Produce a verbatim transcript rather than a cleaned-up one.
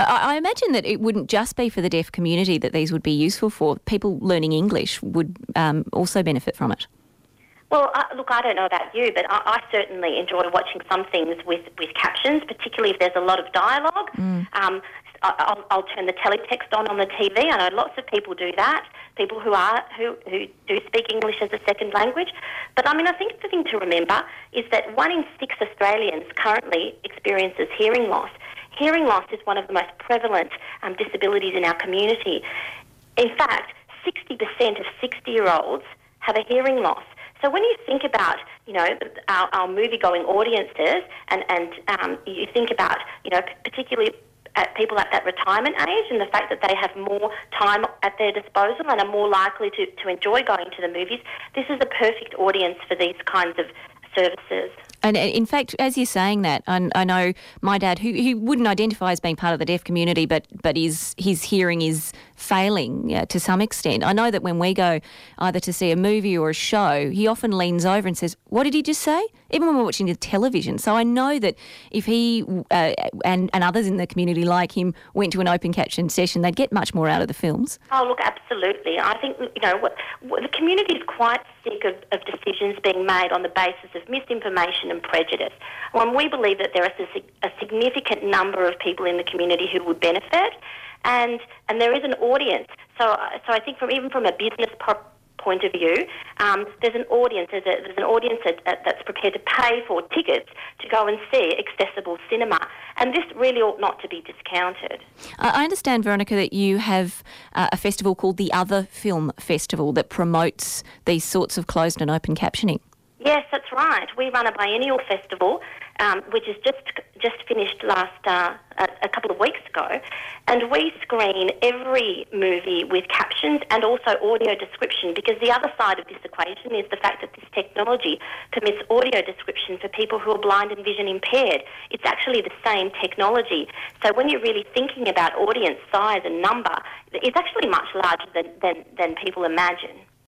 I, I imagine that it wouldn't just be for the deaf community that these would be useful for. People learning English would um, also benefit from it. Well, uh, look, I don't know about you, but I, I certainly enjoy watching some things with, with captions, particularly if there's a lot of dialogue. Mm. Um, I'll, I'll turn the teletext on on the T V. I know lots of people do that, people who are who, who do speak English as a second language. But, I mean, I think the thing to remember is that one in six Australians currently experiences hearing loss. Hearing loss is one of the most prevalent um, disabilities in our community. In fact, sixty percent of sixty-year-olds have a hearing loss. So when you think about, you know, our, our movie-going audiences and, and um, you think about, you know, particularly at people at that retirement age and the fact that they have more time at their disposal and are more likely to, to enjoy going to the movies, this is the perfect audience for these kinds of services. And in fact, as you're saying that, I, I know my dad, who, who wouldn't identify as being part of the deaf community, but but is his hearing is failing yeah, to some extent. I know that when we go either to see a movie or a show, he often leans over and says, "What did he just say?" Even when we're watching the television. So I know that if he uh, and, and others in the community like him went to an open caption session, they'd get much more out of the films. Oh, look, absolutely. I think, you know, what, what, the community is quite sick of, of decisions being made on the basis of misinformation and prejudice. When we believe that there is a, a significant number of people in the community who would benefit, and and there is an audience. So, so I think from even from a business pro- point of view, um, there's an audience. There's, a, there's an audience that, that, that's prepared to pay for tickets to go and see accessible cinema, and this really ought not to be discounted. I understand, Veronica, that you have uh, a festival called the Other Film Festival that promotes these sorts of closed and open captioning. Yes, that's right. We run a biennial festival, um, which is just just finished last uh, a, a couple of weeks ago, and we screen every movie with captions and also audio description, because the other side of this equation is the fact that this technology permits audio description for people who are blind and vision impaired. It's actually the same technology. So when you're really thinking about audience size and number, it's actually much larger than, than, than people imagine.